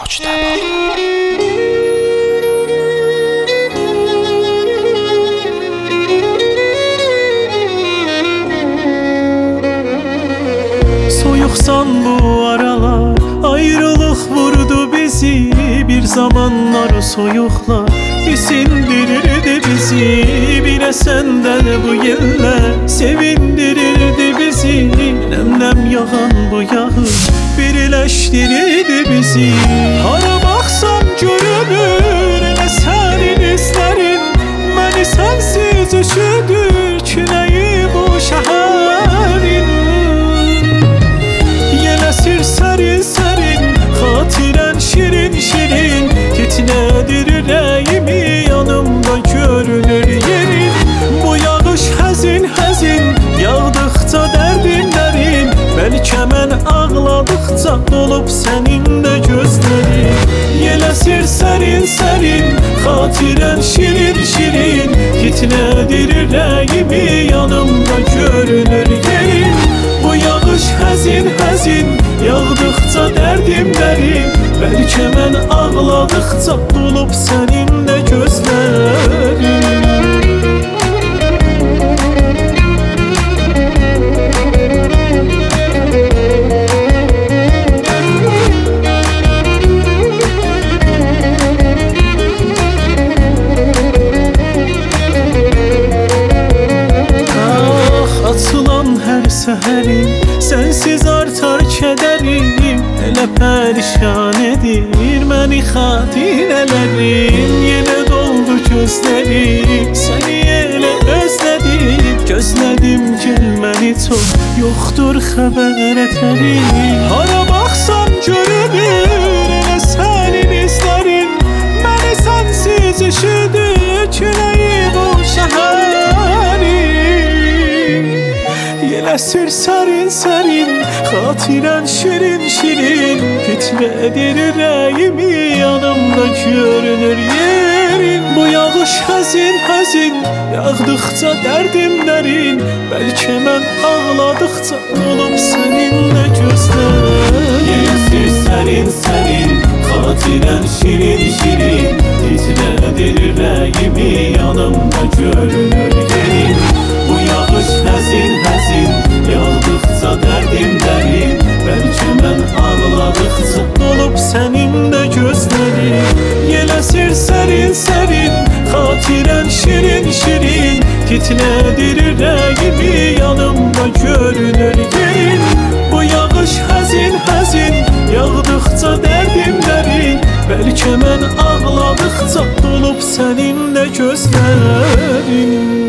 Mujtaba. Soyuqsan bu aralar, ayrılıq vurdu bizi. Bir zamanlar soyuqlar isindirirdi bizi. Bile senden bu yıllar sevindirirdi bizi. Nem yağan bu yağış birleştirirdi bizi. Hara baksam görünür ele senin izlerin. Beni sensiz üşüdür küleyi bu şehrin. Yelesir serin serin, hatiren şirin şirin. Gitnedir yüreğimi, yanımda görünür yerin. Bu yağış hazin hazin, yağdıkça derdim derin. Belki ben ağladıkça dolup senin de gözlerin. Yelesir serin serin, hatiren şirin şirin. Gitnedir yüreğimi, yanımda görünür yerin. Bu yağış hazin hazin, yağdıkça derdim derin. Belki ben ağladıkça dolup senin de gözlerin. Her seherim sensiz artar kederim. Elə perişan edir məni xatirələrin. Yenə doldu gözlerim, seni elə özledim. Gözledim gülməni çox, yoxdur xəbər etərim. Hara baxsam görünür elə sənin izlərin. Məni sensiz üşüdür küləyi bu şəhərin. Yelesir serin serin, hatiren şirin şirin. Gitmedir yüreğimi, yanımda görünür yerin. Bu yağış hazin hazin, yağdıkça derdim derin. Belki ben ağladıkça olup seninle gözlerim. Yelesir serin serin, hatiren şirin şirin. Gitmedir yüreğimi, yanımda görünür yerin. Bu yağış hazin hazin, yağdıkça derdim derin. Belki ben ağladıkça dolup senin de gözlerin. Yelesir serin serin, hatiren şirin şirin. Gitnedir yüreğimi, yanımda görünür yerin. Bu yağış hazin hazin, yağdıkça derdim derin. Belki ben ağladıkça dolup senin de gözlerin.